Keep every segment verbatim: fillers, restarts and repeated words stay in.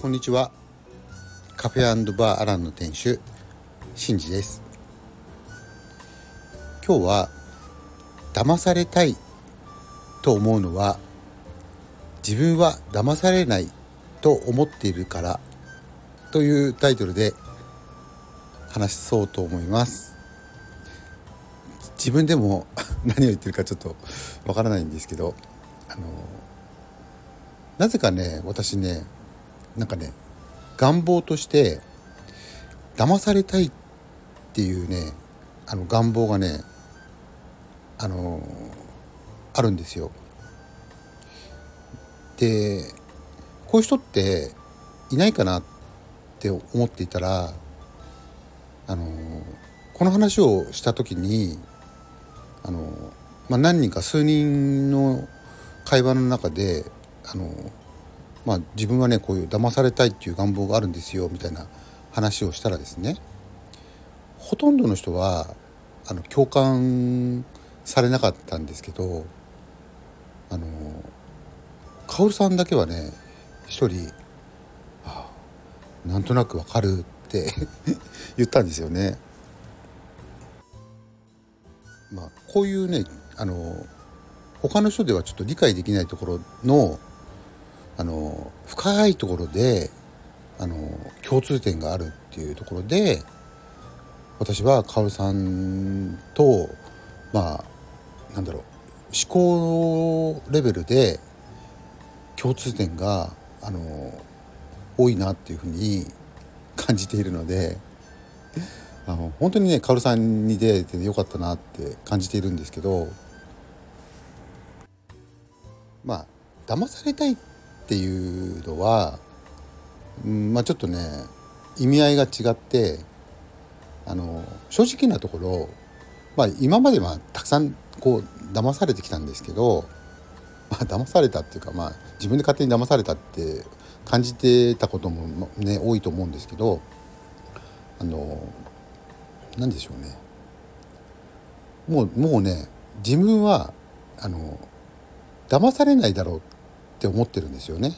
こんにちは。カフェ&バーアランの店主シンジです。今日は騙されたいと思うのは自分は騙されないと思っているからというタイトルで話そうと思います。自分でも何を言ってるかちょっとわからないんですけど、あのなぜかね私ねなんかね願望として騙されたいっていうねあの願望がねあのあるんですよ。でこういう人っていないかなって思っていたらあのこの話をした時にあの、まあ、何人か数人の会話の中であの、まあ、自分はねこういう騙されたいっていう願望があるんですよみたいな話をしたらですね、ほとんどの人はあの共感されなかったんですけど、あのカオルさんだけはね一人あなんとなくわかるって言ったんですよね。まあこういうねあの他の人ではちょっと理解できないところのあの深いところであの共通点があるっていうところで、私はカオルさんとまあなんだろう思考レベルで共通点があの多いなっていうふうに感じているので、あの本当にねカオルさんに出会えてよかったなって感じているんですけど、まあ騙されたいっていうのは、うん、まあちょっとね意味合いが違って、あの正直なところ、まあ今まではたくさんこう騙されてきたんですけど、まあ騙されたっていうか、まあ自分で勝手に騙されたって感じてたこともね多いと思うんですけど、あの何でしょうね、もうもうね自分はあの騙されないだろうって思ってるんですよね。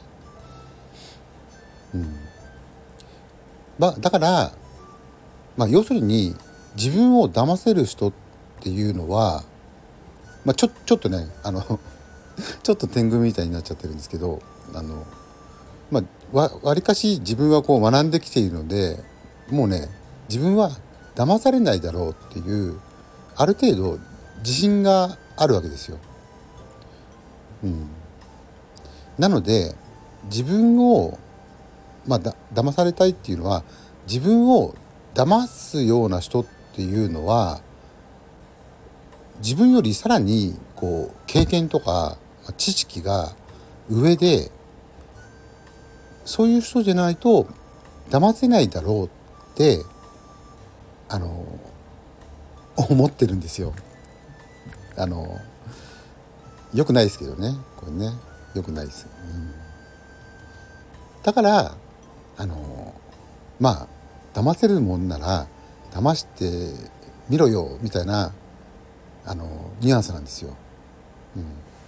うん、まあだから、まあ、要するに自分を騙せる人っていうのは、まあ、ちょちょっとねあのちょっと天狗みたいになっちゃってるんですけど、あのまあわわりかし自分はこう学んできているので、もうね自分は騙されないだろうっていうある程度自信があるわけですよ。うん、なので自分を、まあ、だ騙されたいっていうのは自分を騙すような人っていうのは自分よりさらにこう経験とか知識が上で、そういう人じゃないと騙せないだろうってあの思ってるんですよ。あのよくないですけどね、これねよくないです、うん、だからあのまあ騙せるもんなら騙してみろよみたいなあのニュアンスなんですよ。うん、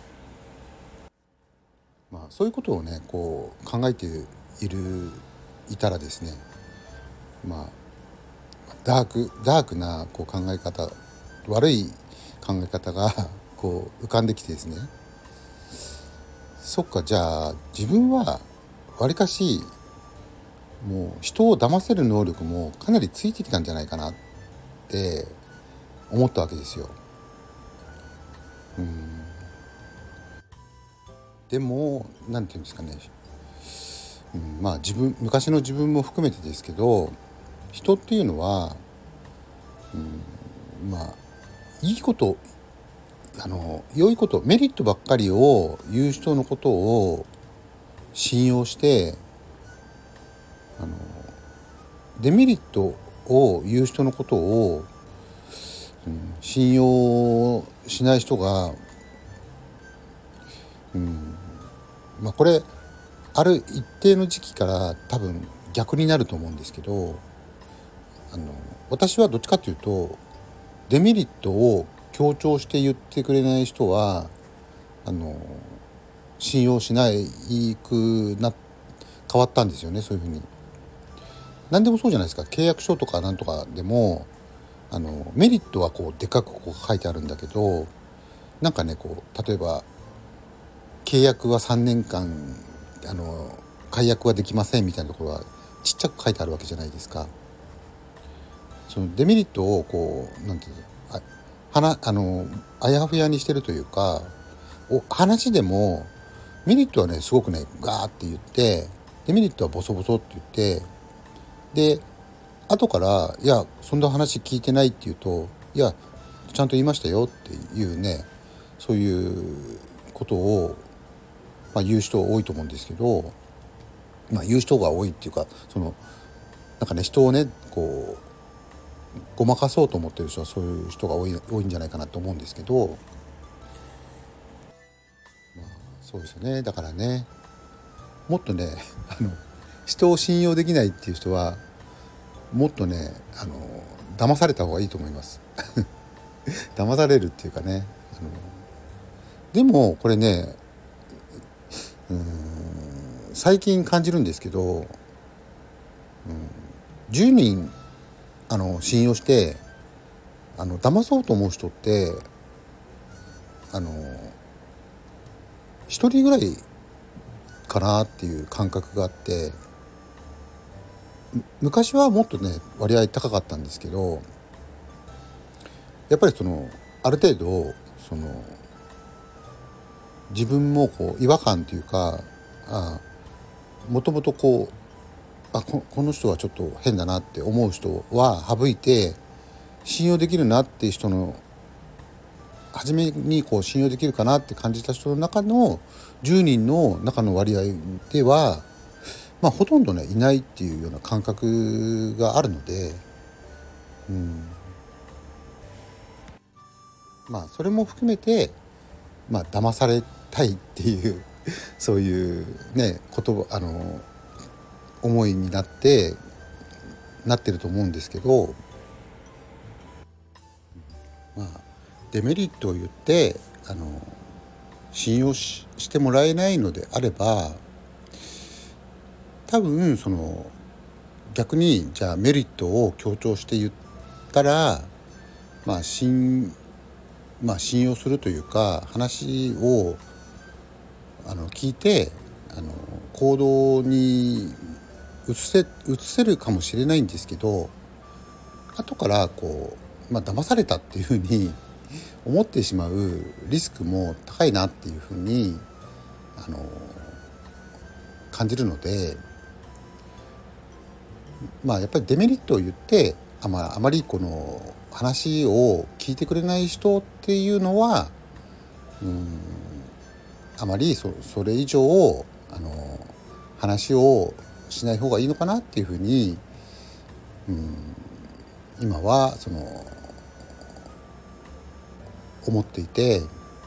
まあそういうことをねこう考えているいたらですね、まあダークダークなこう考え方、悪い考え方がこう浮かんできてですね、そっかじゃあ自分はわりかしもう人を騙せる能力もかなりついてきたんじゃないかなって思ったわけですよ。うん、でもなんていうんですかね、うん、まあ自分昔の自分も含めてですけど、人っていうのは、うん、まあいいことあの良いことメリットばっかりを言う人のことを信用して、あのデメリットを言う人のことを、うん、信用しない人が、うん、まあこれある一定の時期から多分逆になると思うんですけど、あの私はどっちかというとデメリットを強調して言ってくれない人はあの信用しないくなっ変わったんですよね。そういうふうに何でもそうじゃないですか。契約書とかなんとかでもあのメリットはこうでかくこう書いてあるんだけど、なんかねこう例えば契約はさんねんかんあの解約はできませんみたいなところはちっちゃく書いてあるわけじゃないですか。そのデメリットをこうなんていうのあはなあのあやふやにしてるというか、お話でもメリットはねすごくねガーって言って、デメリットはボソボソって言って、で後からいやそんな話聞いてないって言うと、いやちゃんと言いましたよっていうね、そういうことを、まあ、言う人多いと思うんですけど、まあ、言う人が多いっていうか、そのなんかね人をねこうごまかそうと思ってる人はそういう人が多い多いんじゃないかなと思うんですけど、まあ、そうですよね。だからねもっとねあの人を信用できないっていう人はもっとねあの騙された方がいいと思います騙されるっていうかね、あのでもこれねうーん最近感じるんですけど、うん、じゅうにんあの信用してあの騙そうと思う人ってあのひとりぐらいかなっていう感覚があって、昔はもっとね割合高かったんですけど、やっぱりそのある程度その自分もこう違和感というか、あもともとこうあ こ, この人はちょっと変だなって思う人は省いて、信用できるなっていう人の初めにこう信用できるかなって感じた人の中のじゅうにんの中の割合では、まあ、ほとんどねいないっていうような感覚があるので、うん、まあそれも含めてまあ騙されたいっていうそういうね言葉あの思いになってなってると思うんですけど、まあデメリットを言ってあの信用 し, してもらえないのであれば、多分その逆にじゃあメリットを強調して言ったら、まあ信まあ信用するというか、話をあの聞いてあの行動に移せ移せるかもしれないんですけど、後からこう、まあ騙されたっていうふうに思ってしまうリスクも高いなっていうふうにあの感じるので、まあやっぱりデメリットを言ってあまあまりこの話を聞いてくれない人っていうのは、うんあまり そ, それ以上あの話をしない方がいいのかなっていうふうに、うん、今はその思っていて、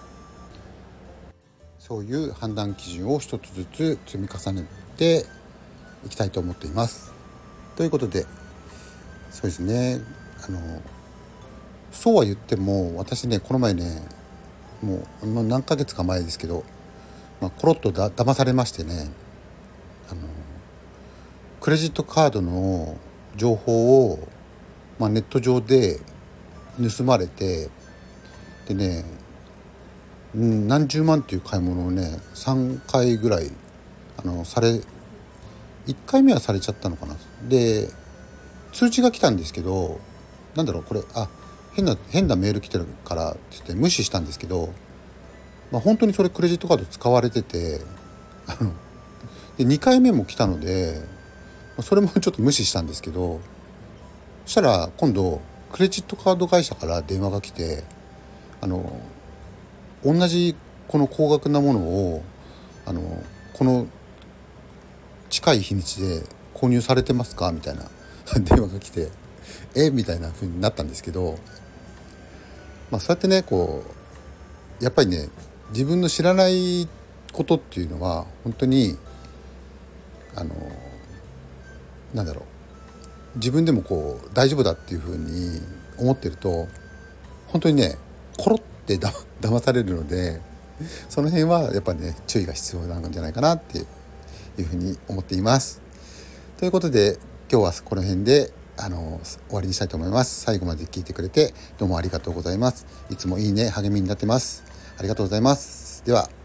そういう判断基準を一つずつ積み重ねていきたいと思っています。ということで、そうですね、あのそうは言っても私ねこの前ねもう何ヶ月か前ですけど、まあ、コロッとだ騙されましてね、あのクレジットカードの情報を、まあ、ネット上で盗まれて、でね、うん、何十万っていう買い物をねさんかいぐらいあのされいっかいめはされちゃったのかな。で通知が来たんですけど、なんだろうこれあ変な変なメール来てるからって言って無視したんですけど、まあ、本当にそれクレジットカード使われてて、あのでにかいめも来たのでそれもちょっと無視したんですけど、そしたら今度クレジットカード会社から電話が来て、あの同じこの高額なものをあのこの近い日にちで購入されてますかみたいな電話が来て、えみたいな風になったんですけど、まあそうやってねこうやっぱりね自分の知らないことっていうのは本当にあのなんだろう自分でもこう大丈夫だっていう風に思ってると本当にねコロってだ騙されるので、その辺はやっぱりね注意が必要なんじゃないかなっていうふうに思っています。ということで今日はこの辺であの終わりにしたいと思います。最後まで聞いてくれてどうもありがとうございます。いつもいいね励みになってます。ありがとうございます。では。